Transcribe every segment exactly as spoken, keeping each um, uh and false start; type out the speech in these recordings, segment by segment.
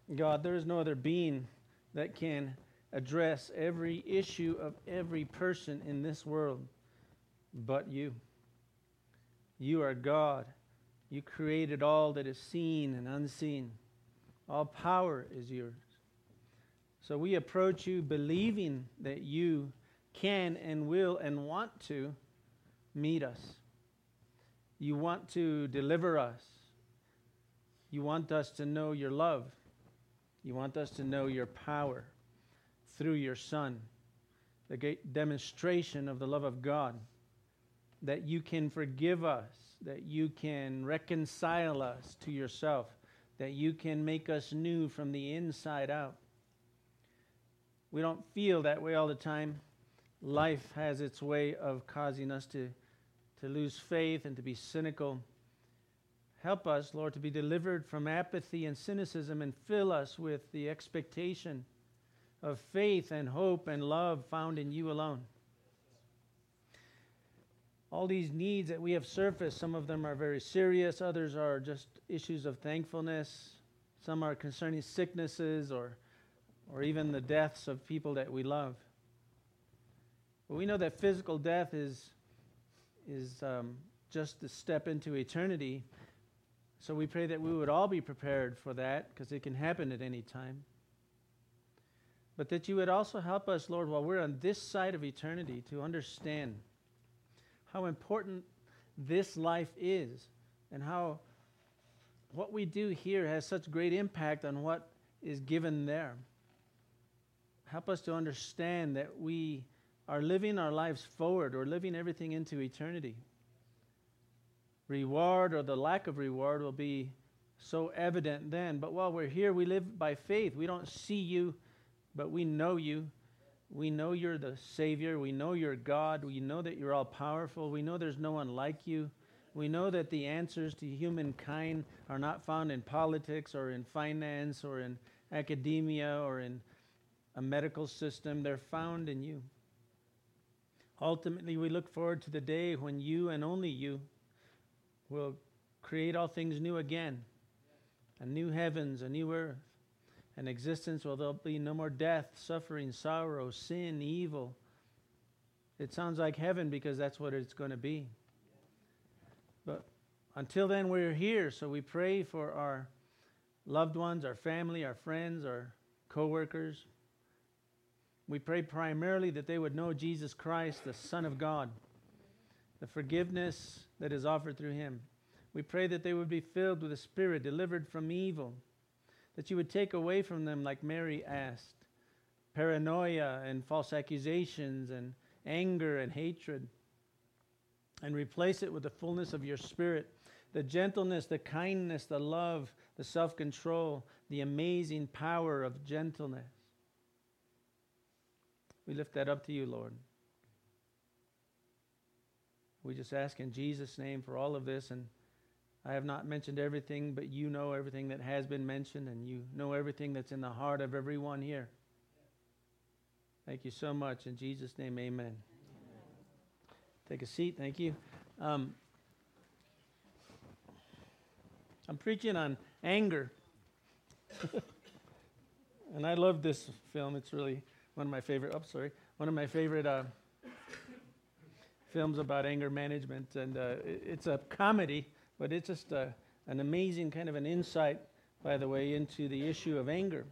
God, there is no other being that can address every issue of every person in this world but you. You are God. You created all that is seen and unseen. All power is yours. So we approach you believing that you can and will and want to meet us. You want to deliver us. You want us to know your love. You want us to know your power through your Son, the great demonstration of the love of God, that you can forgive us, that you can reconcile us to yourself, that you can make us new from the inside out. We don't feel that way all the time. Life has its way of causing us to, to lose faith and to be cynical. Help us, Lord, to be delivered from apathy and cynicism and fill us with the expectation of faith and hope and love found in you alone. All these needs that we have surfaced, some of them are very serious, others are just issues of thankfulness. Some are concerning sicknesses or, or even the deaths of people that we love. But we know that physical death is, is um, just a step into eternity. So we pray that we would all be prepared for that, because it can happen at any time. But that you would also help us, Lord, while we're on this side of eternity, to understand how important this life is and how what we do here has such great impact on what is given there. Help us to understand that we are living our lives forward or living everything into eternity. Reward or the lack of reward will be so evident then. But while we're here, we live by faith. We don't see you, but we know you. We know you're the Savior. We know you're God. We know that you're all powerful. We know there's no one like you. We know that the answers to humankind are not found in politics or in finance or in academia or in a medical system. They're found in you. Ultimately, we look forward to the day when you and only you will create all things new again. A new heavens, a new earth, an existence where there'll be no more death, suffering, sorrow, sin, evil. It sounds like heaven because that's what it's going to be. But until then, we're here, so we pray for our loved ones, our family, our friends, our co-workers. We pray primarily that they would know Jesus Christ, the Son of God, the forgiveness that is offered through him. We pray that they would be filled with the Spirit, delivered from evil, that you would take away from them, like Mary asked, paranoia and false accusations and anger and hatred, and replace it with the fullness of your Spirit, the gentleness, the kindness, the love, the self-control, the amazing power of gentleness. We lift that up to you, Lord. We just ask in Jesus' name for all of this, and I have not mentioned everything, but you know everything that has been mentioned, and you know everything that's in the heart of everyone here. Thank you so much. In Jesus' name, amen. Amen. Take a seat. Thank you. Um, I'm preaching on anger. And I love this film. It's really one of my favorite, oh, sorry, one of my favorite uh, films about anger management. And uh, it, it's a comedy, but it's just a, an amazing kind of an insight, by the way, into the issue of anger.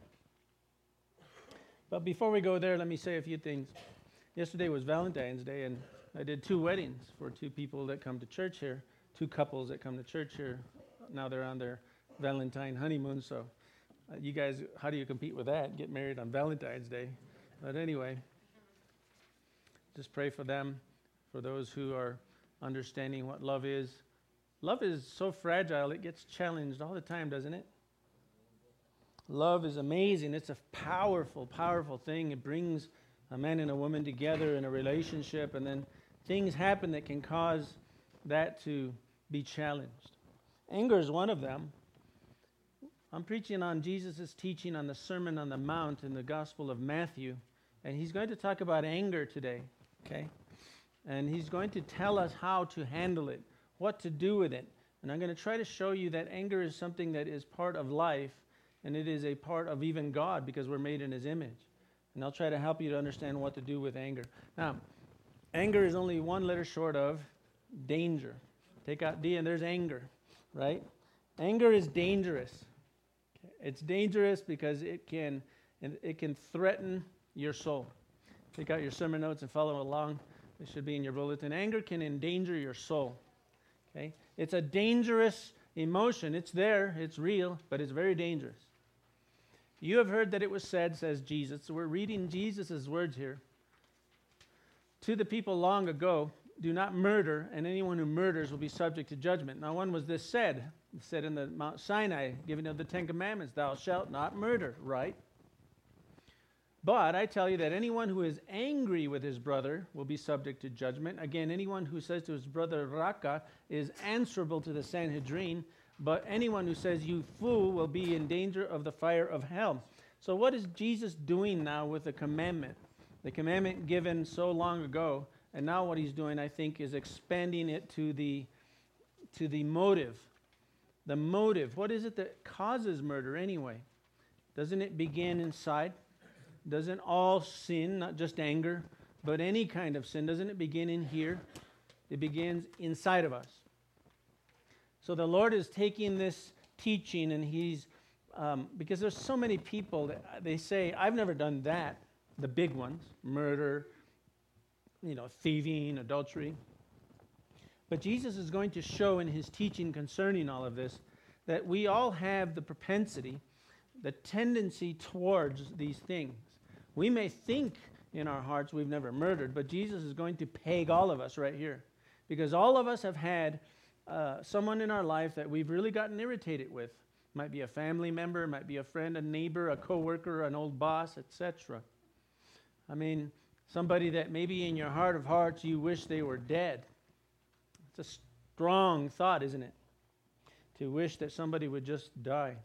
But before we go there, let me say a few things. Yesterday was Valentine's Day, and I did two weddings for two people that come to church here, two couples that come to church here. Now they're on their Valentine honeymoon, so uh, you guys, how do you compete with that? Get married on Valentine's Day. But anyway, just pray for them, for those who are understanding what love is. Love is so fragile, it gets challenged all the time, doesn't it? Love is amazing. It's a powerful, powerful thing. It brings a man and a woman together in a relationship, and then things happen that can cause that to be challenged. Anger is one of them. I'm preaching on Jesus' teaching on the Sermon on the Mount in the Gospel of Matthew, and he's going to talk about anger today, okay? And he's going to tell us how to handle it, what to do with it. And I'm going to try to show you that anger is something that is part of life, and it is a part of even God because we're made in his image. And I'll try to help you to understand what to do with anger. Now, anger is only one letter short of danger. Take out D and there's anger, right? Anger is dangerous. It's dangerous because it can it can threaten your soul. Take out your sermon notes and follow along. It should be in your bulletin. Anger can endanger your soul. Okay? It's a dangerous emotion. It's there, it's real, but it's very dangerous. You have heard that it was said, says Jesus. So we're reading Jesus' words here. To the people long ago, do not murder, and anyone who murders will be subject to judgment. Now, when was this said? It said in the Mount Sinai, giving of the Ten Commandments, thou shalt not murder, right? But I tell you that anyone who is angry with his brother will be subject to judgment. Again, anyone who says to his brother, Raka, is answerable to the Sanhedrin. But anyone who says, you fool, will be in danger of the fire of hell. So what is Jesus doing now with the commandment? The commandment given so long ago, and now what he's doing, I think, is expanding it to the, to the motive. The motive. What is it that causes murder anyway? Doesn't it begin inside? Doesn't all sin, not just anger, but any kind of sin, doesn't it begin in here? It begins inside of us. So the Lord is taking this teaching and he's, um, because there's so many people that they say, I've never done that, the big ones, murder, you know, thieving, adultery. But Jesus is going to show in his teaching concerning all of this that we all have the propensity, the tendency towards these things. We may think in our hearts we've never murdered, but Jesus is going to peg all of us right here. Because all of us have had uh, someone in our life that we've really gotten irritated with. Might be a family member, might be a friend, a neighbor, a coworker, an old boss, et cetera. I mean, somebody that maybe in your heart of hearts you wish they were dead. It's a strong thought, isn't it? To wish that somebody would just die.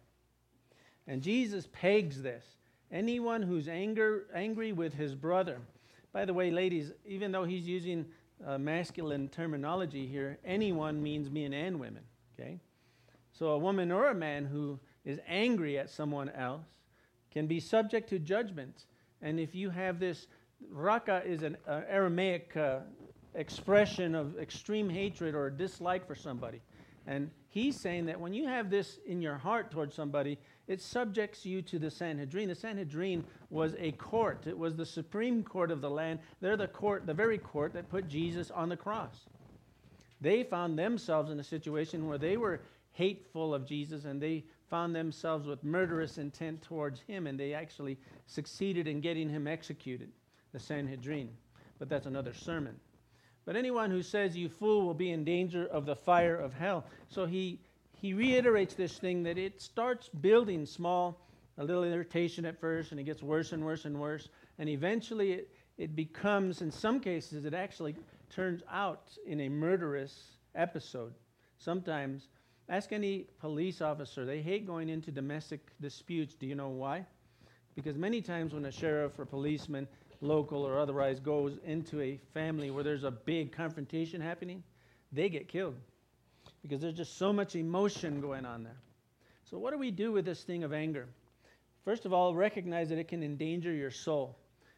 And Jesus pegs this. Anyone who's anger, angry with his brother. By the way, ladies, even though he's using uh, masculine terminology here, anyone means men and women, okay? So a woman or a man who is angry at someone else can be subject to judgment. And if you have this, raka is an uh, Aramaic uh, expression of extreme hatred or dislike for somebody. And he's saying that when you have this in your heart towards somebody, it subjects you to the Sanhedrin. The Sanhedrin was a court. It was the supreme court of the land. They're the court, the very court that put Jesus on the cross. They found themselves in a situation where they were hateful of Jesus, and they found themselves with murderous intent towards him, and they actually succeeded in getting him executed, the Sanhedrin. But that's another sermon. But anyone who says, you fool, will be in danger of the fire of hell. So he he reiterates this thing that it starts building small, a little irritation at first, and it gets worse and worse and worse. And eventually it, it becomes, in some cases, it actually turns out in a murderous episode. Sometimes, ask any police officer, they hate going into domestic disputes. Do you know why? Because many times when a sheriff or policeman, local or otherwise, goes into a family where there's a big confrontation happening, they get killed. Because there's just so much emotion going on there. So what do we do with this thing of anger? First of all, recognize that it can endanger your soul.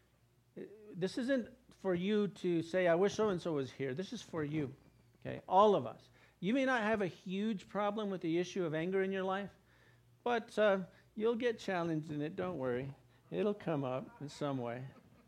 This isn't for you to say, I wish so-and-so was here. This is for you, okay? All of us. You may not have a huge problem with the issue of anger in your life, but uh, you'll get challenged in it. Don't worry. It'll come up in some way.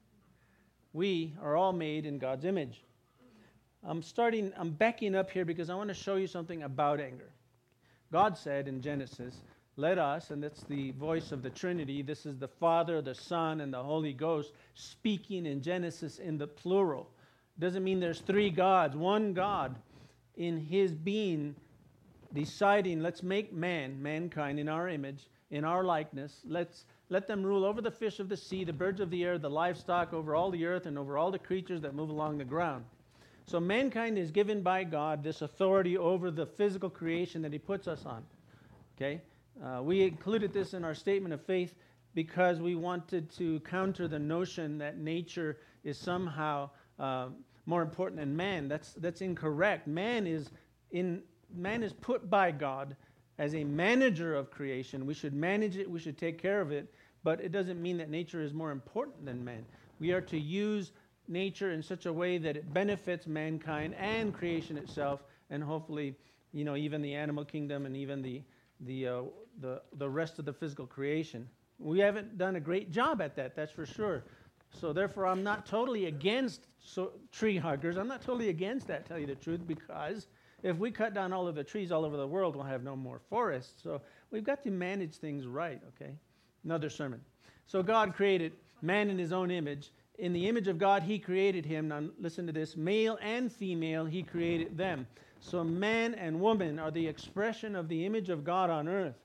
We are all made in God's image. I'm starting, I'm backing up here because I want to show you something about anger. God said in Genesis, let us, and that's the voice of the Trinity, this is the Father, the Son, and the Holy Ghost speaking in Genesis in the plural. Doesn't mean there's three gods, one God in his being deciding, let's make man, mankind in our image, in our likeness. Let's let them rule over the fish of the sea, the birds of the air, the livestock, over all the earth, and over all the creatures that move along the ground. So mankind is given by God this authority over the physical creation that he puts us on. Okay? Uh, we included this in our statement of faith because we wanted to counter the notion that nature is somehow uh, more important than man. That's that's incorrect. Man is in man is put by God as a manager of creation. We should manage it, we should take care of it, but it doesn't mean that nature is more important than man. We are to use nature in such a way that it benefits mankind and creation itself, and hopefully, you know, even the animal kingdom and even the the uh, the the rest of the physical creation. We haven't done a great job at that, that's for sure. So therefore, I'm not totally against so, tree huggers. I'm not totally against that, tell you the truth, because if we cut down all of the trees all over the world, we'll have no more forests. So we've got to manage things right, okay? Another sermon. So God created man in his own image. In the image of God, he created him. Now listen to this. Male and female, he created them. So man and woman are the expression of the image of God on earth.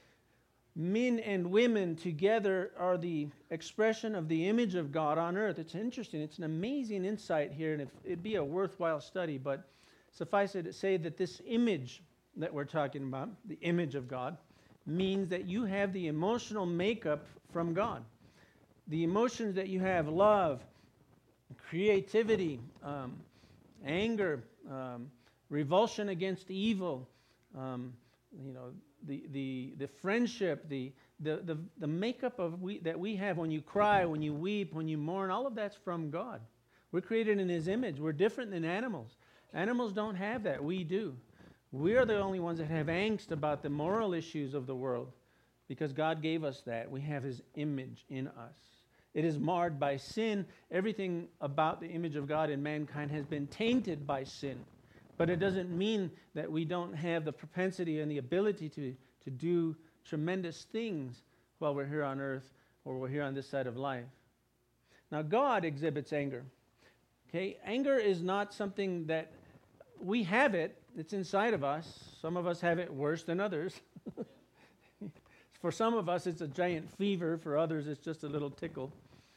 Men and women together are the expression of the image of God on earth. It's interesting. It's an amazing insight here, and it'd be a worthwhile study, but suffice it to say that this image that we're talking about, the image of God, means that you have the emotional makeup from God. The emotions that you have, love, creativity, um, anger, um, revulsion against evil, um, you know, the the the friendship, the the the, the makeup of we, that we have when you cry, when you weep, when you mourn, all of that's from God. We're created in his image. We're different than animals. Animals don't have that. We do. We're the only ones that have angst about the moral issues of the world because God gave us that. We have his image in us. It is marred by sin. Everything about the image of God in mankind has been tainted by sin. But it doesn't mean that we don't have the propensity and the ability to, to do tremendous things while we're here on earth or we're here on this side of life. Now, God exhibits anger. Okay, anger is not something that we have it. It's inside of us. Some of us have it worse than others. For some of us, it's a giant fever. For others, it's just a little tickle.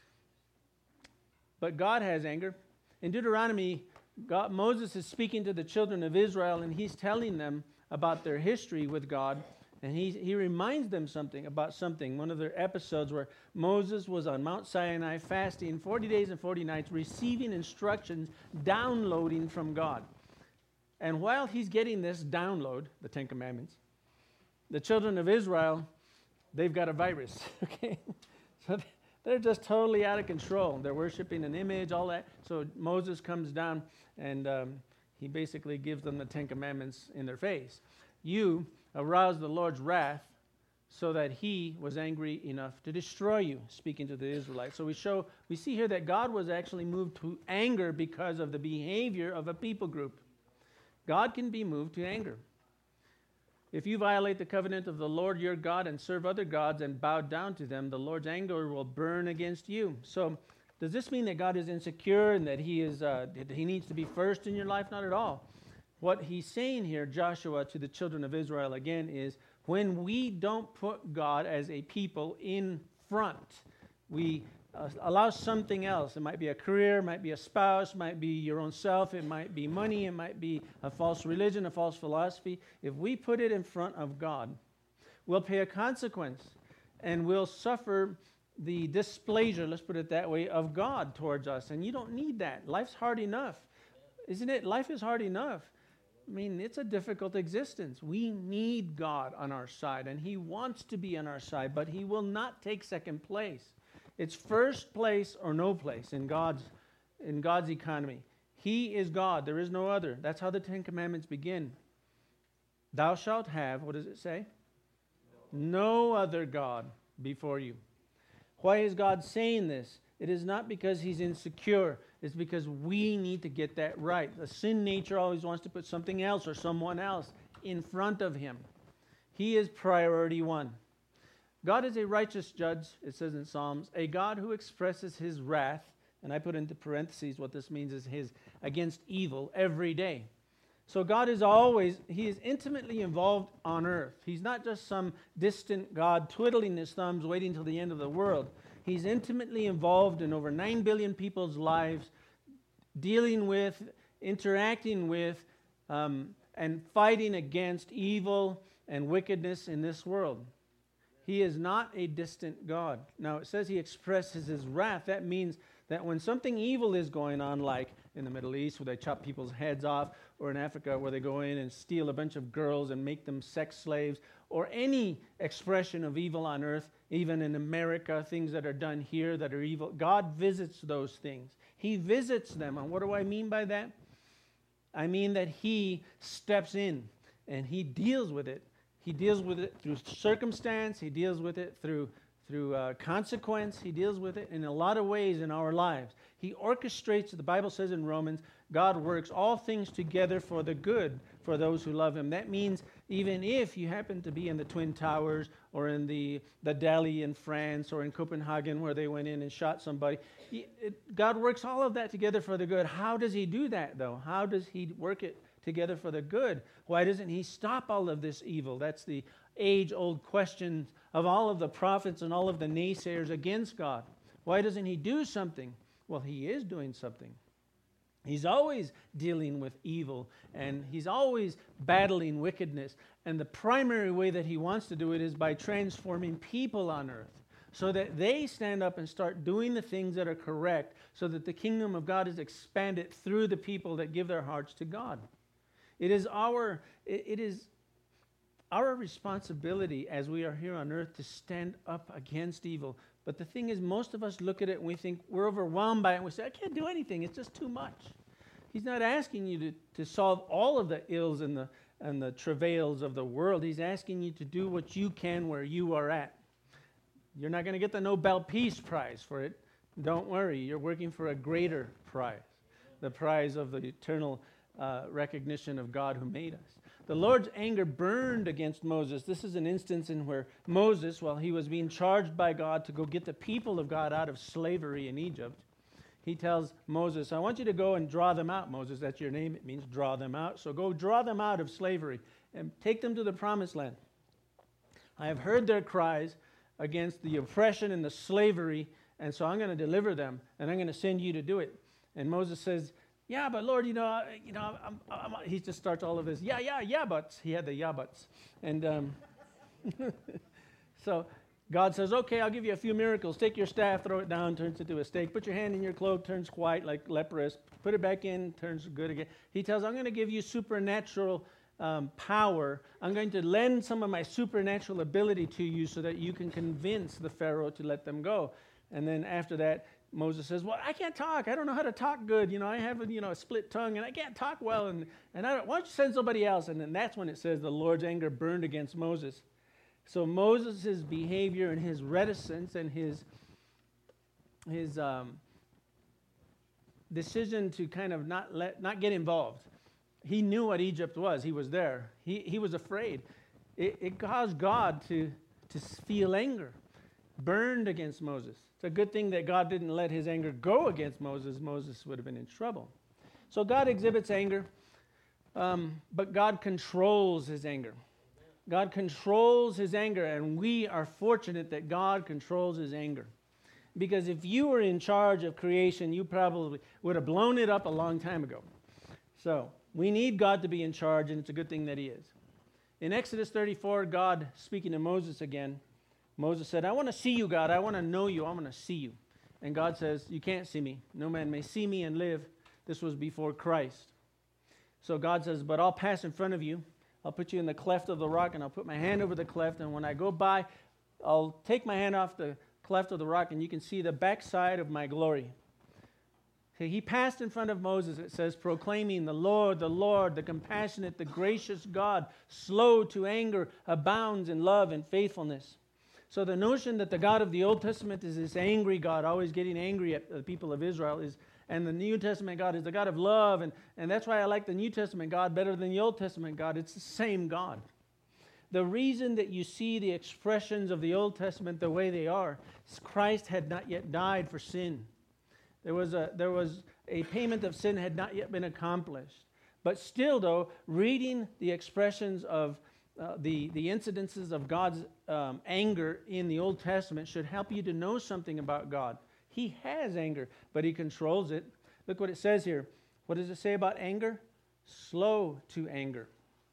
But God has anger. In Deuteronomy, God, Moses is speaking to the children of Israel, and he's telling them about their history with God. And he, he reminds them something about something. One of their episodes where Moses was on Mount Sinai fasting forty days and forty nights, receiving instructions, downloading from God. And while he's getting this download, the Ten Commandments, the children of Israel, they've got a virus, okay? So they're just totally out of control. They're worshiping an image, all that. So Moses comes down, and um, he basically gives them the Ten Commandments in their face. You aroused the Lord's wrath so that he was angry enough to destroy you, speaking to the Israelites. So we show, we see here that God was actually moved to anger because of the behavior of a people group. God can be moved to anger. If you violate the covenant of the Lord your God and serve other gods and bow down to them, the Lord's anger will burn against you. So does this mean that God is insecure and that he is uh, that he needs to be first in your life? Not at all. What he's saying here, Joshua, to the children of Israel again, is when we don't put God as a people in front, we uh, allow something else. It might be a career, it might be a spouse, it might be your own self, it might be money, it might be a false religion, a false philosophy. If we put it in front of God, we'll pay a consequence and we'll suffer the displeasure, let's put it that way, of God towards us. And you don't need that. Life's hard enough. Isn't it? Life is hard enough. I mean, it's a difficult existence. We need God on our side, and he wants to be on our side, but he will not take second place. It's first place or no place in God's, in God's economy. He is God. There is no other. That's how the Ten Commandments begin. Thou shalt have, what does it say? No other God before you. Why is God saying this? It is not because he's insecure. It's because we need to get that right. The sin nature always wants to put something else or someone else in front of him. He is priority one. God is a righteous judge, it says in Psalms, a God who expresses his wrath, and I put into parentheses what this means is his against evil every day. So God is always, he is intimately involved on earth. He's not just some distant God twiddling his thumbs waiting till the end of the world. He's intimately involved in over nine billion people's lives, dealing with, interacting with, um, and fighting against evil and wickedness in this world. He is not a distant God. Now, it says he expresses his wrath. That means That when something evil is going on, like in the Middle East where they chop people's heads off, or in Africa where they go in and steal a bunch of girls and make them sex slaves, or any expression of evil on earth, even in America, things that are done here that are evil, God visits those things. He visits them. And what do I mean by that? I mean that he steps in and he deals with it. He deals with it through circumstance. He deals with it through through uh, consequence. He deals with it in a lot of ways in our lives. He orchestrates, the Bible says in Romans, God works all things together for the good for those who love him. That means even if you happen to be in the Twin Towers or in the, the Delhi in France or in Copenhagen where they went in and shot somebody, he, it, God works all of that together for the good. How does he do that, though? How does he work it together for the good? Why doesn't he stop all of this evil? That's the age-old question of all of the prophets and all of the naysayers against God. Why doesn't he do something? Well, he is doing something. He's always dealing with evil, and he's always battling wickedness. And the primary way that he wants to do it is by transforming people on earth so that they stand up and start doing the things that are correct, so that the kingdom of God is expanded through the people that give their hearts to God. It is our, it, it is our responsibility as we are here on earth to stand up against evil. But the thing is, most of us look at it and we think we're overwhelmed by it and we say, I can't do anything. It's just too much. He's not asking you to, to solve all of the ills and the, and the travails of the world. He's asking you to do what you can where you are at. You're not going to get the Nobel Peace Prize for it. Don't worry. You're working for a greater prize, the prize of the eternal uh, recognition of God who made us. The Lord's anger burned against Moses. This is an instance in where Moses, while he was being charged by God to go get the people of God out of slavery in Egypt, he tells Moses, I want you to go and draw them out. Moses, that's your name. It means draw them out. So go draw them out of slavery and take them to the promised land. I have heard their cries against the oppression and the slavery, and so I'm going to deliver them, and I'm going to send you to do it. And Moses says, yeah, but Lord, you know, you know, I'm, I'm, he just starts all of this, yeah, yeah, yeah, buts. He had the yeah, buts. And um, so God says, okay, I'll give you a few miracles. Take your staff, throw it down, turns into a stake. Put your hand in your cloak, turns white like leprous. Put it back in, turns good again. He tells, I'm going to give you supernatural um, power. I'm going to lend some of my supernatural ability to you so that you can convince the Pharaoh to let them go. And then after that, Moses says, well, I can't talk. I don't know how to talk good. You know, I have a, you know, a split tongue, and I can't talk well. And, and I don't, why don't you send somebody else? And then that's when it says the Lord's anger burned against Moses. So Moses' behavior and his reticence and his, his um, decision to kind of not let not get involved. He knew what Egypt was. He was there. He, he was afraid. It, it caused God to, to feel anger, burned against Moses. It's a good thing that God didn't let his anger go against Moses. Moses would have been in trouble. So God exhibits anger, um, but God controls his anger. God controls his anger, and we are fortunate that God controls his anger. Because if you were in charge of creation, you probably would have blown it up a long time ago. So we need God to be in charge, and it's a good thing that he is. In Exodus thirty-four, God speaking to Moses again, Moses said, I want to see you, God. I want to know you. I want to see you. And God says, you can't see me. No man may see me and live. This was before Christ. So God says, but I'll pass in front of you. I'll put you in the cleft of the rock, and I'll put my hand over the cleft. And when I go by, I'll take my hand off the cleft of the rock, and you can see the backside of my glory. So he passed in front of Moses, it says, proclaiming the Lord, the Lord, the compassionate, the gracious God, slow to anger, abounds in love and faithfulness. So the notion that the God of the Old Testament is this angry God, always getting angry at the people of Israel, is, and the New Testament God is the God of love, and, and that's why I like the New Testament God better than the Old Testament God. It's the same God. The reason that you see the expressions of the Old Testament the way they are is Christ had not yet died for sin. There was a, there was a payment of sin had not yet been accomplished. But still, though, reading the expressions of Uh, the, the incidences of God's um, anger in the Old Testament should help you to know something about God. He has anger, but he controls it. Look what it says here. What does it say about anger? Slow to anger.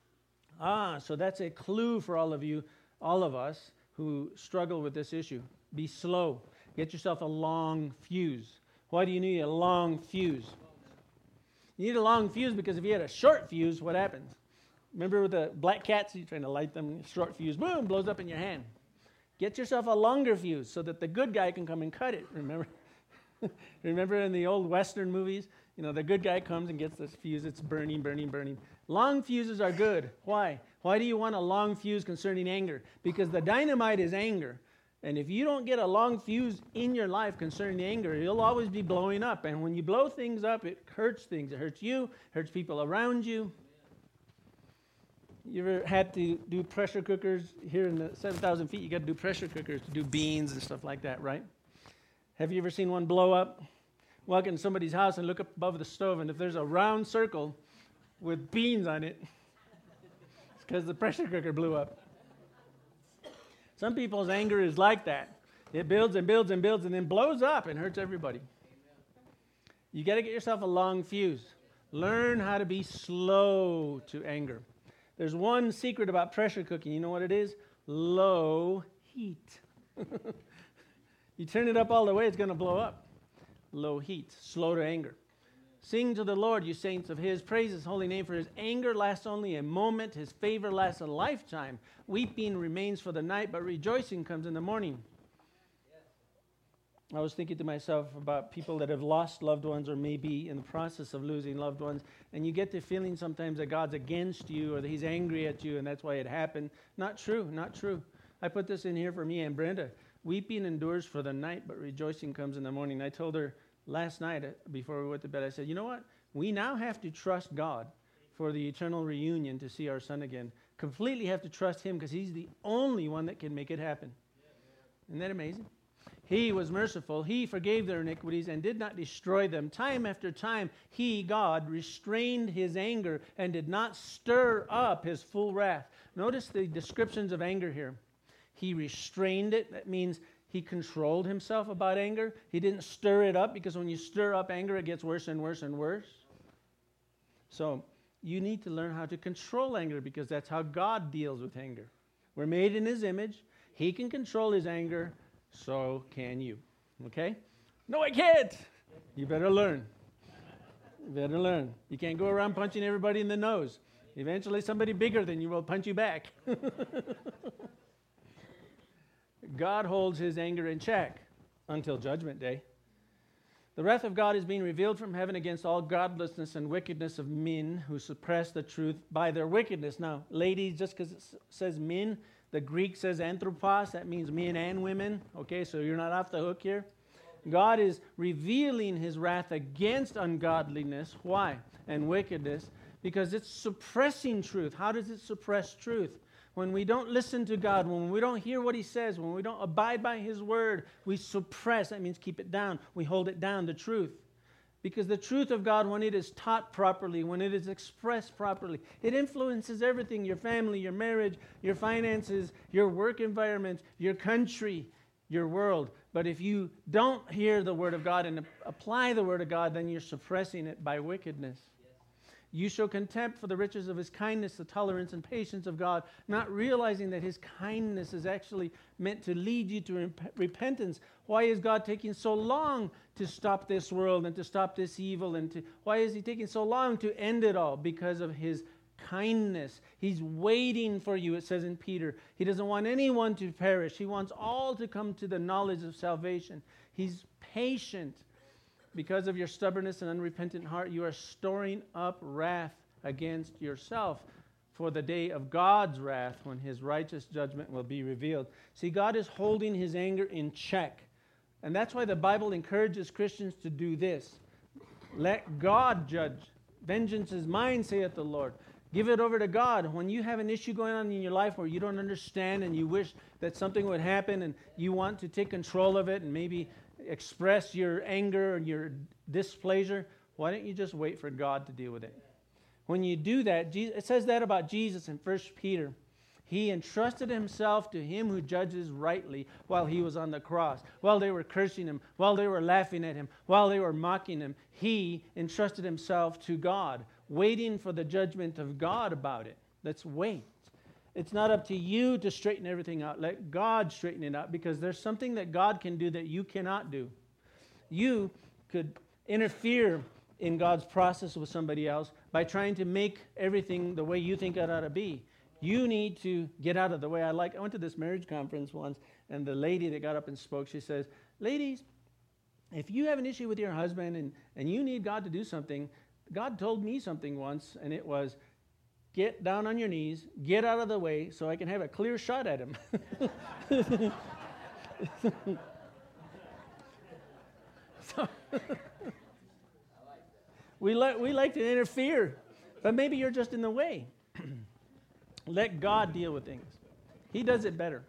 Ah, so that's a clue for all of you, all of us who struggle with this issue. Be slow. Get yourself a long fuse. Why do you need a long fuse? You need a long fuse because if you had a short fuse, what happens? Remember with the black cats, you're trying to light them, short fuse, boom, blows up in your hand. Get yourself a longer fuse so that the good guy can come and cut it, remember? Remember in the old Western movies? You know, the good guy comes and gets this fuse, it's burning, burning, burning. Long fuses are good. Why? Why do you want a long fuse concerning anger? Because the dynamite is anger. And if you don't get a long fuse in your life concerning anger, you'll always be blowing up. And when you blow things up, it hurts things. It hurts you, hurts people around you. You ever had to do pressure cookers? Here in the seven thousand feet, you got to do pressure cookers to do beans and stuff like that, right? Have you ever seen one blow up? Walk into somebody's house and look up above the stove, and if there's a round circle with beans on it, it's because the pressure cooker blew up. Some people's anger is like that. It builds and builds and builds and then blows up and hurts everybody. You got to get yourself a long fuse. Learn how to be slow to anger. There's one secret about pressure cooking. You know what it is? Low heat. You turn it up all the way, it's going to blow up. Low heat, slow to anger. Sing to the Lord, you saints of his. Praise his holy name, for his anger lasts only a moment. His favor lasts a lifetime. Weeping remains for the night, but rejoicing comes in the morning. I was thinking to myself about people that have lost loved ones or maybe in the process of losing loved ones, and you get the feeling sometimes that God's against you or that he's angry at you and that's why it happened. Not true, not true. I put this in here for me and Brenda. Weeping endures for the night, but rejoicing comes in the morning. I told her last night before we went to bed, I said, you know what? We now have to trust God for the eternal reunion to see our son again. Completely have to trust him because he's the only one that can make it happen. Isn't that amazing? He was merciful. He forgave their iniquities and did not destroy them. Time after time, he, God, restrained his anger and did not stir up his full wrath. Notice the descriptions of anger here. He restrained it. That means he controlled himself about anger. He didn't stir it up because when you stir up anger, it gets worse and worse and worse. So you need to learn how to control anger because that's how God deals with anger. We're made in his image. He can control his anger. So can you. Okay? No, I can't. You better learn. You better learn. You can't go around punching everybody in the nose. Eventually somebody bigger than you will punch you back. God holds his anger in check until judgment day. The wrath of God is being revealed from heaven against all godlessness and wickedness of men who suppress the truth by their wickedness. Now, ladies, just because it says men, the Greek says anthropos, that means men and women. Okay, so you're not off the hook here. God is revealing his wrath against ungodliness. Why? And wickedness. Because it's suppressing truth. How does it suppress truth? When we don't listen to God, when we don't hear what he says, when we don't abide by his word, we suppress. That means keep it down. We hold it down, the truth. Because the truth of God, when it is taught properly, when it is expressed properly, it influences everything, your family, your marriage, your finances, your work environment, your country, your world. But if you don't hear the word of God and apply the word of God, then you're suppressing it by wickedness. You show contempt for the riches of his kindness, the tolerance and patience of God, not realizing that his kindness is actually meant to lead you to rep- repentance. Why is God taking so long to stop this world and to stop this evil? And to why is he taking so long to end it all? Because of his kindness. He's waiting for you, it says in Peter. He doesn't want anyone to perish. He wants all to come to the knowledge of salvation. He's patient. Because of your stubbornness and unrepentant heart, you are storing up wrath against yourself for the day of God's wrath when his righteous judgment will be revealed. See, God is holding his anger in check. And that's why the Bible encourages Christians to do this. Let God judge. Vengeance is mine, saith the Lord. Give it over to God. When you have an issue going on in your life where you don't understand and you wish that something would happen and you want to take control of it and maybe express your anger or your displeasure, why don't you just wait for God to deal with it? When you do that, it says that about Jesus in First Peter. He entrusted himself to him who judges rightly while he was on the cross. While they were cursing him, while they were laughing at him, while they were mocking him, he entrusted himself to God, waiting for the judgment of God about it. Let's wait. It's not up to you to straighten everything out. Let God straighten it out because there's something that God can do that you cannot do. You could interfere in God's process with somebody else by trying to make everything the way you think it ought to be. You need to get out of the way. I like. I went to this marriage conference once, and the lady that got up and spoke, she says, ladies, if you have an issue with your husband and, and you need God to do something, God told me something once, and it was, get down on your knees, get out of the way so I can have a clear shot at him. so, we, like, we like to interfere, but maybe you're just in the way. Let God deal with things. He does it better.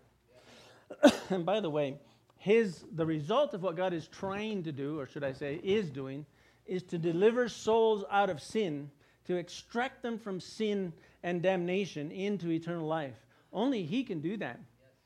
And by the way, his the result of what God is trying to do, or should I say is doing, is to deliver souls out of sin, to extract them from sin and damnation into eternal life. Only he can do that.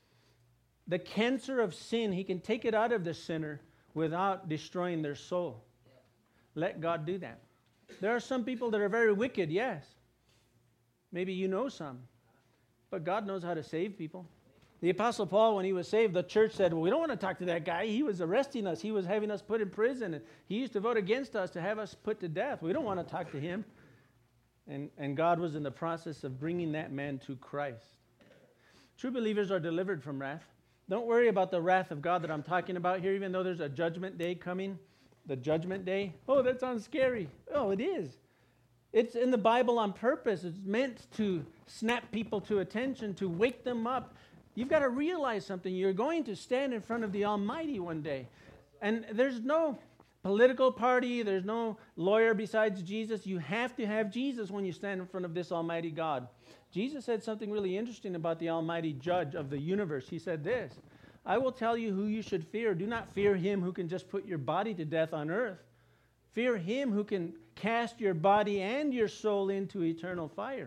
The cancer of sin, he can take it out of the sinner without destroying their soul. Let God do that. There are some people that are very wicked, yes. Maybe you know some. But God knows how to save people. The Apostle Paul, when he was saved, the church said, well, we don't want to talk to that guy. He was arresting us. He was having us put in prison. And he used to vote against us to have us put to death. We don't want to talk to him. And, and God was in the process of bringing that man to Christ. True believers are delivered from wrath. Don't worry about the wrath of God that I'm talking about here, even though there's a judgment day coming. The judgment day. Oh, that sounds scary. Oh, it is. It's in the Bible on purpose. It's meant to snap people to attention, to wake them up. You've got to realize something. You're going to stand in front of the Almighty one day. And there's no political party. There's no lawyer besides Jesus. You have to have Jesus when you stand in front of this Almighty God. Jesus said something really interesting about the Almighty Judge of the universe. He said this, I will tell you who you should fear. Do not fear him who can just put your body to death on earth. Fear him who can cast your body and your soul into eternal fire.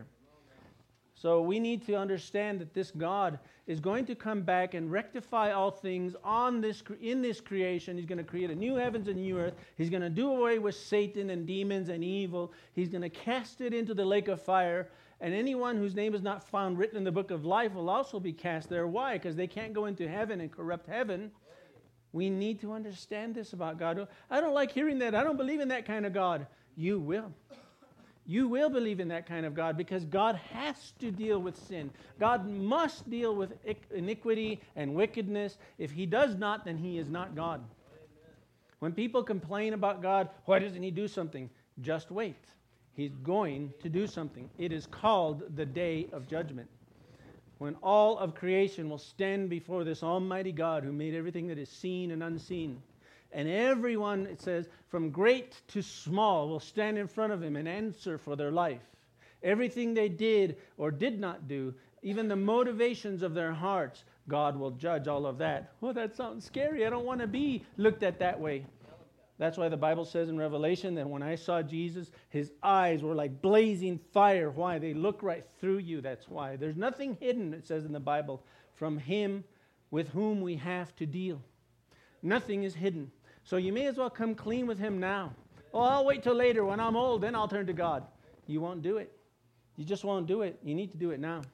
So we need to understand that this God is going to come back and rectify all things on this in this creation. He's going to create a new heavens and new earth. He's going to do away with Satan and demons and evil. He's going to cast it into the lake of fire. And anyone whose name is not found written in the book of life will also be cast there. Why? Because they can't go into heaven and corrupt heaven. We need to understand this about God. I don't like hearing that. I don't believe in that kind of God. You will. You will believe in that kind of God because God has to deal with sin. God must deal with iniquity and wickedness. If he does not, then he is not God. When people complain about God, why doesn't he do something? Just wait. He's going to do something. It is called the day of judgment, when all of creation will stand before this Almighty God who made everything that is seen and unseen. And everyone, it says, from great to small will stand in front of him and answer for their life. Everything they did or did not do, even the motivations of their hearts, God will judge all of that. Well, that sounds scary. I don't want to be looked at that way. That's why the Bible says in Revelation that when I saw Jesus, his eyes were like blazing fire. Why? They look right through you. That's why. There's nothing hidden, it says in the Bible, from him with whom we have to deal. Nothing is hidden. So you may as well come clean with him now. Oh, I'll wait till later. When I'm old, then I'll turn to God. You won't do it. You just won't do it. You need to do it now.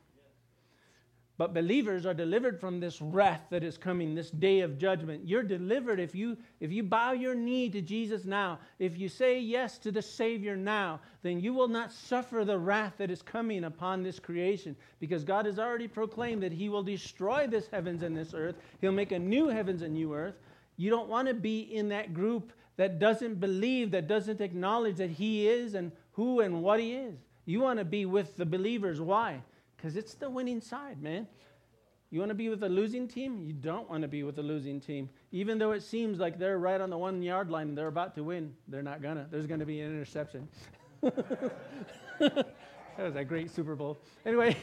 But believers are delivered from this wrath that is coming, this day of judgment. You're delivered if you if you bow your knee to Jesus now. If you say yes to the Savior now, then you will not suffer the wrath that is coming upon this creation. Because God has already proclaimed that he will destroy this heavens and this earth. He'll make a new heavens and new earth. You don't want to be in that group that doesn't believe, that doesn't acknowledge that he is and who and what he is. You want to be with the believers. Why? Because it's the winning side, man. You want to be with the losing team? You don't want to be with the losing team. Even though it seems like they're right on the one-yard line and they're about to win, they're not going to. There's going to be an interception. That was a great Super Bowl. Anyway,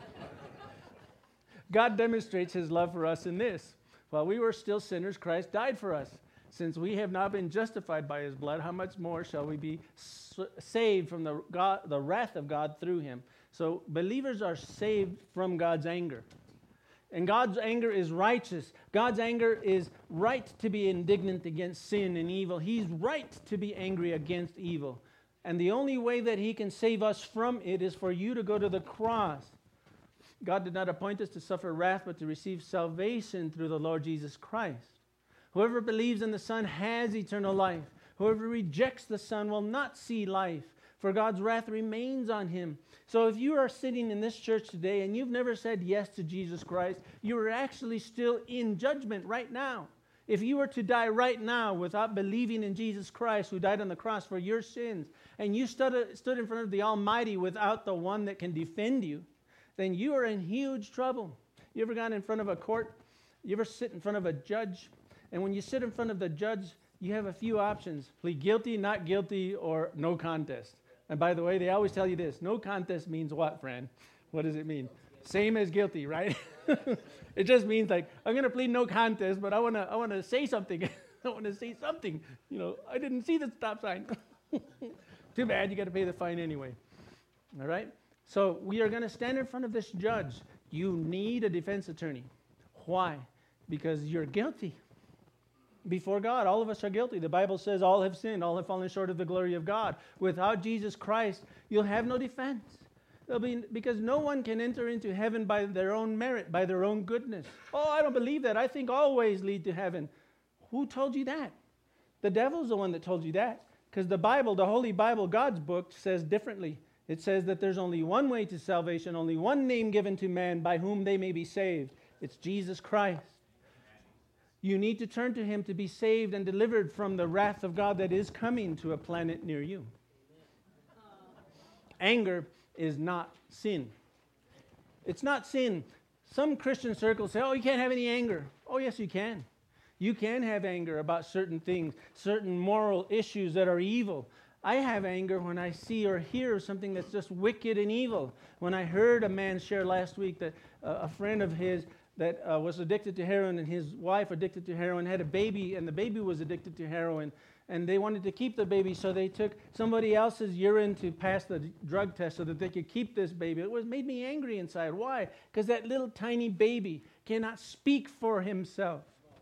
God demonstrates his love for us in this. While we were still sinners, Christ died for us. Since we have not been justified by his blood, how much more shall we be saved from the, God, the wrath of God through him? So believers are saved from God's anger. And God's anger is righteous. God's anger is right to be indignant against sin and evil. He's right to be angry against evil. And the only way that he can save us from it is for you to go to the cross. God did not appoint us to suffer wrath, but to receive salvation through the Lord Jesus Christ. Whoever believes in the Son has eternal life. Whoever rejects the Son will not see life, for God's wrath remains on him. So if you are sitting in this church today and you've never said yes to Jesus Christ, you are actually still in judgment right now. If you were to die right now without believing in Jesus Christ, who died on the cross for your sins, and you stood, stood in front of the Almighty without the one that can defend you, then you are in huge trouble. You ever gone in front of a court? You ever sit in front of a judge? And when you sit in front of the judge, you have a few options. Plead guilty, not guilty, or no contest. And by the way, they always tell you this. No contest means what, friend? What does it mean? Same as guilty, right? It just means like, I'm going to plead no contest, but I want to I want to say something. I want to say something. You know, I didn't see the stop sign. Too bad, you got to pay the fine anyway. All right? So we are going to stand in front of this judge. You need a defense attorney. Why? Because you're guilty. Before God, all of us are guilty. The Bible says all have sinned, all have fallen short of the glory of God. Without Jesus Christ, you'll have no defense. There'll be, because no one can enter into heaven by their own merit, by their own goodness. Oh, I don't believe that. I think all ways lead to heaven. Who told you that? The devil's the one that told you that. Because the Bible, the Holy Bible, God's book, says differently. It says that there's only one way to salvation, only one name given to man by whom they may be saved. It's Jesus Christ. You need to turn to him to be saved and delivered from the wrath of God that is coming to a planet near you. Anger is not sin. It's not sin. Some Christian circles say, oh, you can't have any anger. Oh, yes, you can. You can have anger about certain things, certain moral issues that are evil. I have anger when I see or hear something that's just wicked and evil. When I heard a man share last week that uh, a friend of his that uh, was addicted to heroin, and his wife addicted to heroin, had a baby, and the baby was addicted to heroin, and they wanted to keep the baby, so they took somebody else's urine to pass the drug test so that they could keep this baby. It was made me angry inside. Why? Because that little tiny baby cannot speak for himself.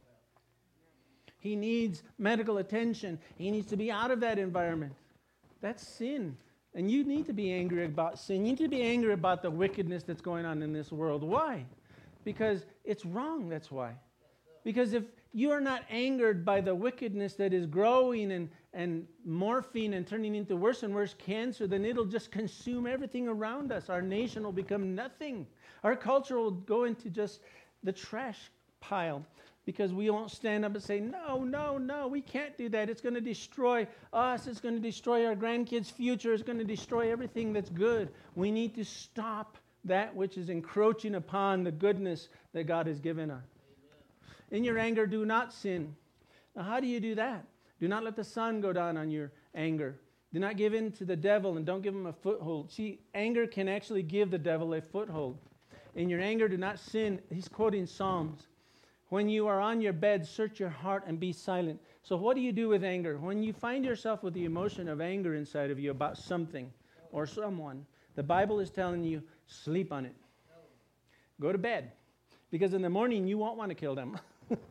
He needs medical attention. He needs to be out of that environment. That's sin. And you need to be angry about sin. You need to be angry about the wickedness that's going on in this world. Why? Because it's wrong, that's why. Because if you are not angered by the wickedness that is growing and, and morphing and turning into worse and worse cancer, then it'll just consume everything around us. Our nation will become nothing. Our culture will go into just the trash pile because we won't stand up and say, no, no, no, we can't do that. It's going to destroy us. It's going to destroy our grandkids' future. It's going to destroy everything that's good. We need to stop that which is encroaching upon the goodness that God has given us. Amen. In your anger, do not sin. Now, how do you do that? Do not let the sun go down on your anger. Do not give in to the devil and don't give him a foothold. See, anger can actually give the devil a foothold. In your anger, do not sin. He's quoting Psalms. When you are on your bed, search your heart and be silent. So what do you do with anger? When you find yourself with the emotion of anger inside of you about something or someone, the Bible is telling you, sleep on it. Go to bed. Because in the morning, you won't want to kill them.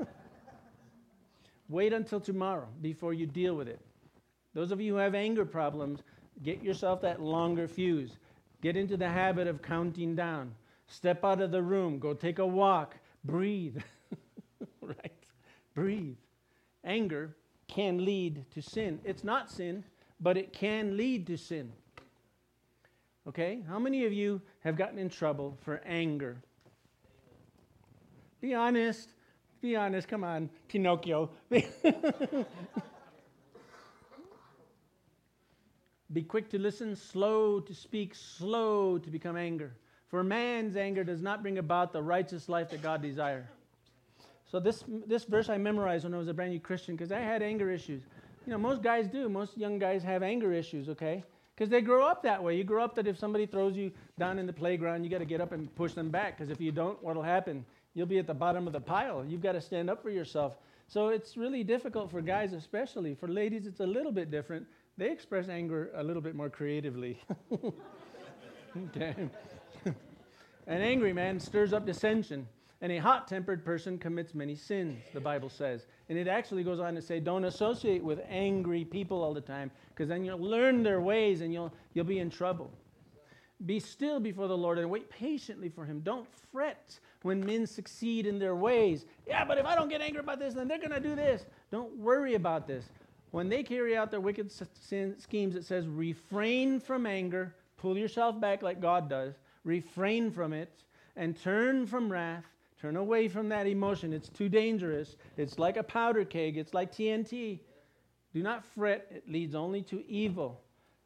Wait until tomorrow before you deal with it. Those of you who have anger problems, get yourself that longer fuse. Get into the habit of counting down. Step out of the room. Go take a walk. Breathe. Right? Breathe. Anger can lead to sin. It's not sin, but it can lead to sin. Okay? How many of you have gotten in trouble for anger? Be honest. Be honest. Come on, Pinocchio. Be quick to listen, slow to speak, slow to become anger. For man's anger does not bring about the righteous life that God desires. So this this verse I memorized when I was a brand new Christian because I had anger issues. You know, most guys do. Most young guys have anger issues, okay? Because they grow up that way. You grow up that if somebody throws you down in the playground, you got to get up and push them back. Because if you don't, what'll happen? You'll be at the bottom of the pile. You've got to stand up for yourself. So it's really difficult for guys especially. For ladies, it's a little bit different. They express anger a little bit more creatively. Okay. An angry man stirs up dissension, and a hot-tempered person commits many sins, the Bible says. And it actually goes on to say, don't associate with angry people all the time, because then you'll learn their ways and you'll you'll be in trouble. Be still before the Lord and wait patiently for him. Don't fret when men succeed in their ways. Yeah, but if I don't get angry about this, then they're going to do this. Don't worry about this. When they carry out their wicked s- sin schemes, it says, refrain from anger, pull yourself back like God does, refrain from it, and turn from wrath, turn away from that emotion. It's too dangerous. It's like a powder keg. It's like T N T. Do not fret. It leads only to evil.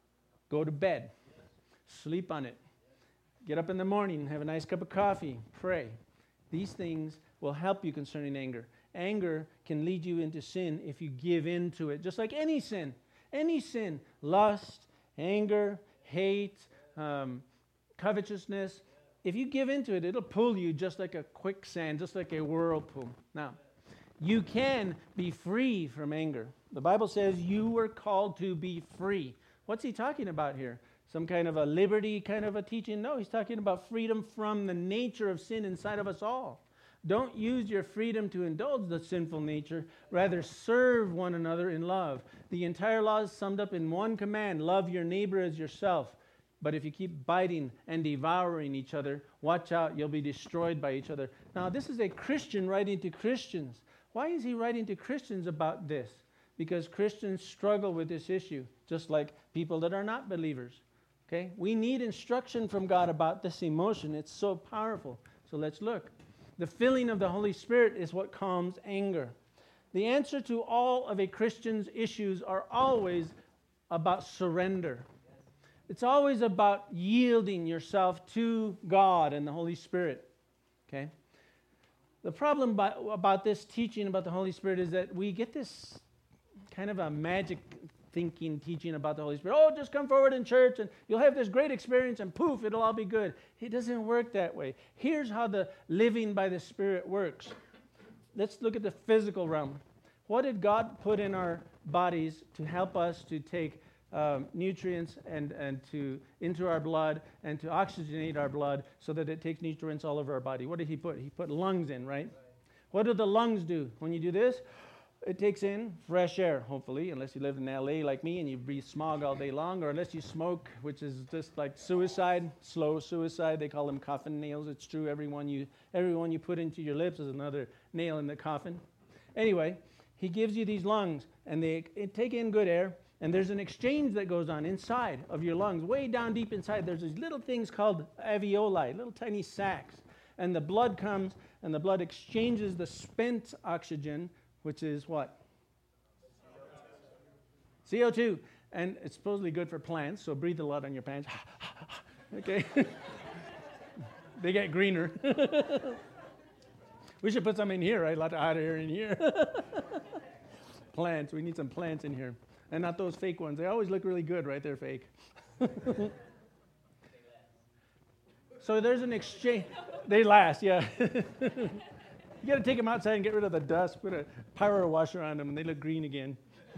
Go to bed. Sleep on it. Get up in the morning, have a nice cup of coffee, pray. These things will help you concerning anger. Anger can lead you into sin if you give in to it, just like any sin. Any sin, lust, anger, hate, um, covetousness. If you give into it, it'll pull you just like a quicksand, just like a whirlpool. Now, you can be free from anger. The Bible says you were called to be free. What's he talking about here? Some kind of a liberty kind of a teaching? No, he's talking about freedom from the nature of sin inside of us all. Don't use your freedom to indulge the sinful nature. Rather, serve one another in love. The entire law is summed up in one command: love your neighbor as yourself. But if you keep biting and devouring each other, watch out, you'll be destroyed by each other. Now, this is a Christian writing to Christians. Why is he writing to Christians about this? Because Christians struggle with this issue, just like people that are not believers. Okay? We need instruction from God about this emotion. It's so powerful. So let's look. The filling of the Holy Spirit is what calms anger. The answer to all of a Christian's issues are always about surrender. It's always about yielding yourself to God and the Holy Spirit. Okay? The problem by, about this teaching about the Holy Spirit is that we get this kind of a magic thinking, teaching about the Holy Spirit. Oh, just come forward in church and you'll have this great experience and poof, it'll all be good. It doesn't work that way. Here's how the living by the Spirit works. Let's look at the physical realm. What did God put in our bodies to help us to take um, nutrients and, and to into our blood and to oxygenate our blood so that it takes nutrients all over our body? What did he put? He put lungs in, right? What do the lungs do? When you do this, it takes in fresh air, hopefully, unless you live in L A like me and you breathe smog all day long, or unless you smoke, which is just like suicide, slow suicide. They call them coffin nails. It's true. Everyone you, everyone you put into your lips is another nail in the coffin. Anyway, he gives you these lungs, and they it take in good air, and there's an exchange that goes on inside of your lungs. Way down deep inside, there's these little things called alveoli, little tiny sacs. And the blood comes, and the blood exchanges the spent oxygen, which is what? C O two. And it's supposedly good for plants, so breathe a lot on your plants. Okay? They get greener. We should put some in here, right? A lot of hot air in here. Plants. We need some plants in here. And not those fake ones. They always look really good, right? They're fake. So there's an exchange. They last, yeah. You got to take them outside and get rid of the dust. Put a power washer on them, and they look green again.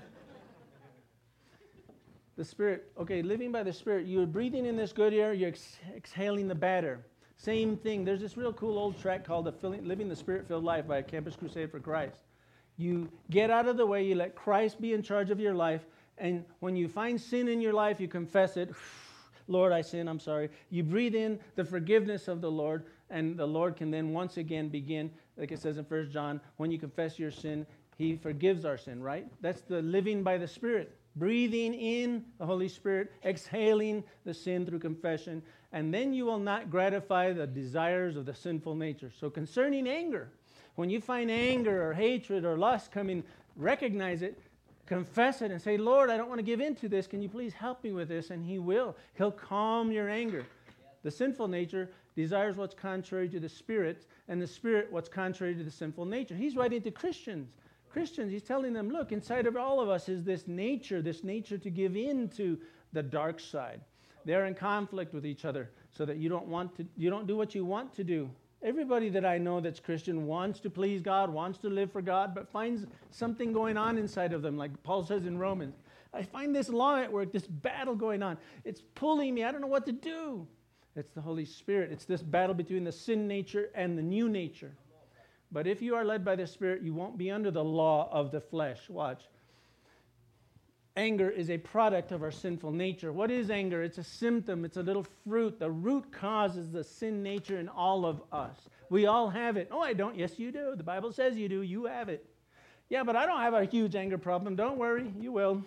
The Spirit. Okay, living by the Spirit. You're breathing in this good air. You're ex- exhaling the bad air. Same thing. There's this real cool old track called the Filling, Living the Spirit-Filled Life by Campus Crusade for Christ. You get out of the way. You let Christ be in charge of your life. And when you find sin in your life, you confess it. Lord, I sin. I'm sorry. You breathe in the forgiveness of the Lord. And the Lord can then once again begin, like it says in First John, when you confess your sin, he forgives our sin, right? That's the living by the Spirit. Breathing in the Holy Spirit, exhaling the sin through confession, and then you will not gratify the desires of the sinful nature. So concerning anger, when you find anger or hatred or lust coming, recognize it, confess it, and say, Lord, I don't want to give in to this. Can you please help me with this? And he will. He'll calm your anger. The sinful nature desires what's contrary to the Spirit, and the Spirit what's contrary to the sinful nature. He's writing to Christians. Christians, he's telling them, look, inside of all of us is this nature, this nature to give in to the dark side. They're in conflict with each other so that you don't want to, you don't do what you want to do. Everybody that I know that's Christian wants to please God, wants to live for God, but finds something going on inside of them, like Paul says in Romans. I find this law at work, this battle going on. It's pulling me. I don't know what to do. It's the Holy Spirit. It's this battle between the sin nature and the new nature. But if you are led by the Spirit, you won't be under the law of the flesh. Watch. Anger is a product of our sinful nature. What is anger? It's a symptom. It's a little fruit. The root causes the sin nature in all of us. We all have it. Oh, I don't. Yes, you do. The Bible says you do. You have it. Yeah, but I don't have a huge anger problem. Don't worry, you will.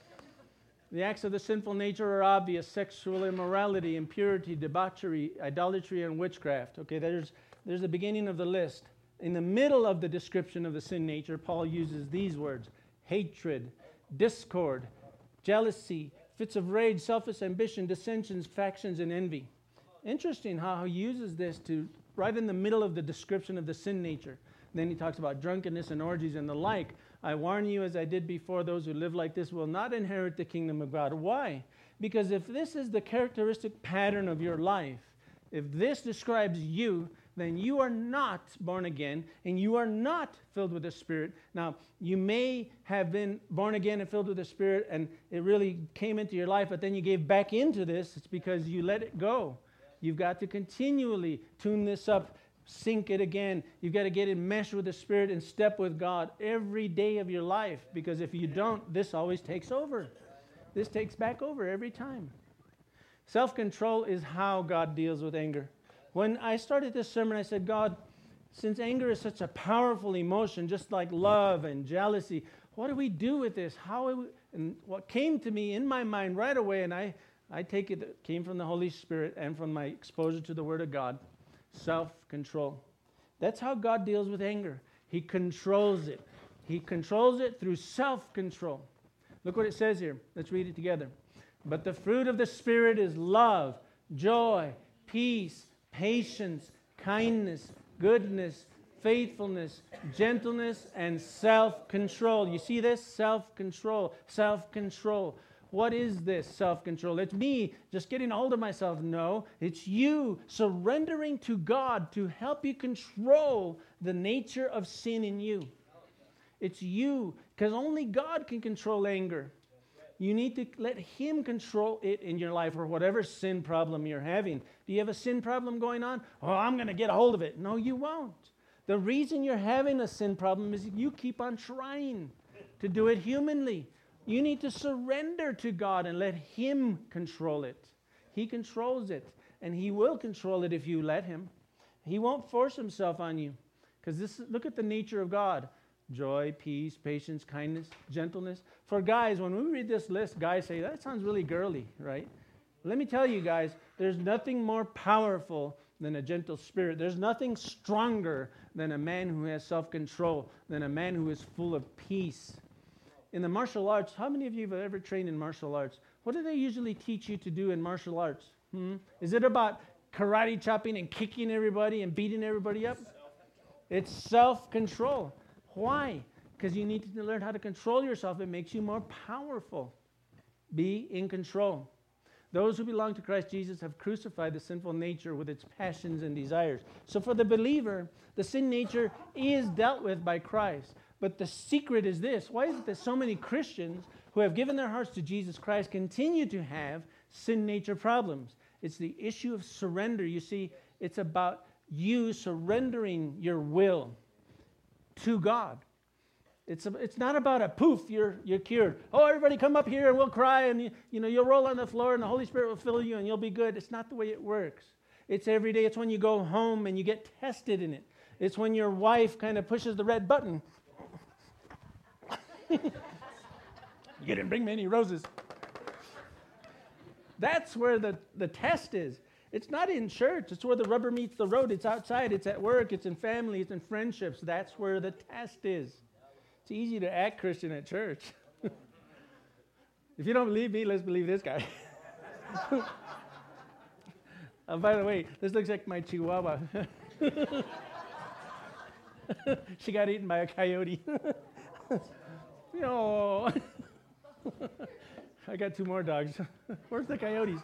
The acts of the sinful nature are obvious: sexual immorality, impurity, debauchery, idolatry, and witchcraft. Okay, there's, there's the beginning of the list. In the middle of the description of the sin nature, Paul uses these words: hatred, discord, jealousy, fits of rage, selfish ambition, dissensions, factions, and envy. Interesting how he uses this to right in the middle of the description of the sin nature. Then he talks about drunkenness and orgies and the like. I warn you, as I did before, those who live like this will not inherit the kingdom of God. Why? Because if this is the characteristic pattern of your life, if this describes you, then you are not born again and you are not filled with the Spirit. Now, you may have been born again and filled with the Spirit and it really came into your life, but then you gave back into this. It's because you let it go. You've got to continually tune this up, sync it again. You've got to get in mesh with the Spirit and step with God every day of your life, because if you don't, this always takes over. This takes back over every time. Self-control is how God deals with anger. When I started this sermon, I said, God, since anger is such a powerful emotion, just like love and jealousy, what do we do with this? How? We, and what came to me in my mind right away, and I, I take it, it came from the Holy Spirit and from my exposure to the Word of God: self-control. That's how God deals with anger. He controls it. He controls it through self-control. Look what it says here. Let's read it together. But the fruit of the Spirit is love, joy, peace, patience, kindness, goodness, faithfulness, gentleness, and self-control. You see this? Self-control. Self-control. What is this self-control? It's me just getting a hold of myself. No, it's you surrendering to God to help you control the nature of sin in you. It's you, because only God can control anger. You need to let Him control it in your life, or whatever sin problem you're having. Do you have a sin problem going on? Oh, I'm going to get a hold of it. No, you won't. The reason you're having a sin problem is you keep on trying to do it humanly. You need to surrender to God and let Him control it. He controls it, and He will control it if you let Him. He won't force Himself on you, because this. Look at the nature of God. Joy, peace, patience, kindness, gentleness. For guys, when we read this list, guys say, that sounds really girly, right? Let me tell you guys, there's nothing more powerful than a gentle spirit. There's nothing stronger than a man who has self-control, than a man who is full of peace. In the martial arts, how many of you have ever trained in martial arts? What do they usually teach you to do in martial arts? Hmm? Is it about karate chopping and kicking everybody and beating everybody up? It's self-control. Why? Because you need to learn how to control yourself. It makes you more powerful. Be in control. Those who belong to Christ Jesus have crucified the sinful nature with its passions and desires. So for the believer, the sin nature is dealt with by Christ. But the secret is this. Why is it that so many Christians who have given their hearts to Jesus Christ continue to have sin nature problems? It's the issue of surrender. You see, it's about you surrendering your will to God. It's a, it's not about a poof, you're you're cured. Oh, everybody come up here and we'll cry, and you, you know you'll roll on the floor and the Holy Spirit will fill you and you'll be good. It's not the way it works. It's every day. It's when you go home and you get tested in it. It's when your wife kind of pushes the red button. You didn't bring me any roses. That's where the, the test is. It's not in church. It's where the rubber meets the road. It's outside. It's at work. It's in family. It's in friendships. That's where the test is. It's easy to act Christian at church. If you don't believe me, let's believe this guy. Oh, by the way, this looks like my Chihuahua. She got eaten by a coyote. No. I got two more dogs. Where's the coyotes?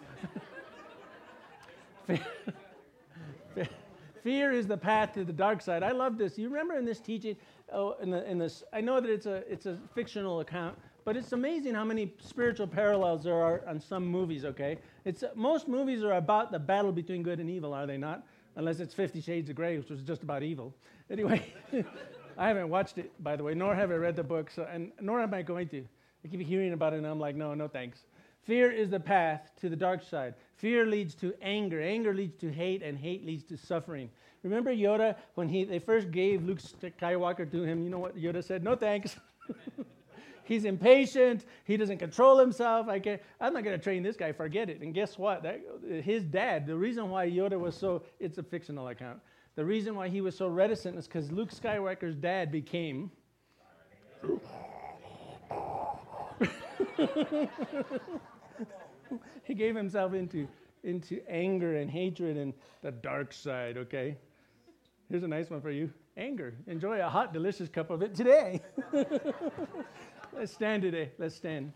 Fear is the path to the dark side. I love this. You remember in this teaching, oh, in, the, in this, I know that it's a it's a fictional account, but it's amazing how many spiritual parallels there are on some movies. Okay, it's uh, most movies are about the battle between good and evil, are they not? Unless it's Fifty Shades of Grey, which was just about evil. Anyway, I haven't watched it, by the way, nor have I read the book, so, and nor am I going to. I keep hearing about it, and I'm like, no, no thanks. Fear is the path to the dark side. Fear leads to anger. Anger leads to hate, and hate leads to suffering. Remember Yoda, when he they first gave Luke Skywalker to him, you know what Yoda said? No thanks. He's impatient. He doesn't control himself. I can't, I'm not going to train this guy. Forget it. And guess what? That, his dad, the reason why Yoda was so, it's a fictional account. The reason why he was so reticent is because Luke Skywalker's dad became... he gave himself into, into anger and hatred and the dark side, okay? Here's a nice one for you. Anger. Enjoy a hot, delicious cup of it today. Let's stand today. Let's stand.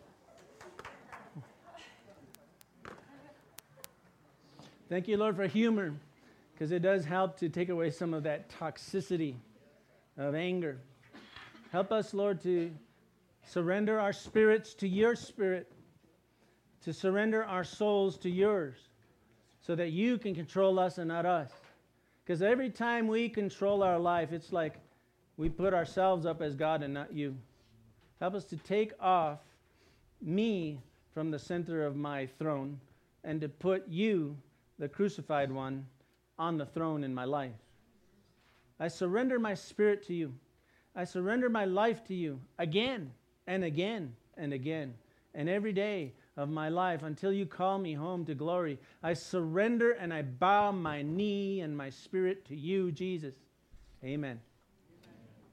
Thank you, Lord, for humor, because it does help to take away some of that toxicity of anger. Help us, Lord, to surrender our spirits to your spirit, to surrender our souls to yours, so that you can control us and not us. Because every time we control our life, it's like we put ourselves up as God and not you. Help us to take off me from the center of my throne and to put you, the crucified one, on the throne in my life. I surrender my spirit to you. I surrender my life to you again and again and again. And every day of my life until you call me home to glory, I surrender and I bow my knee and my spirit to you, Jesus. Amen.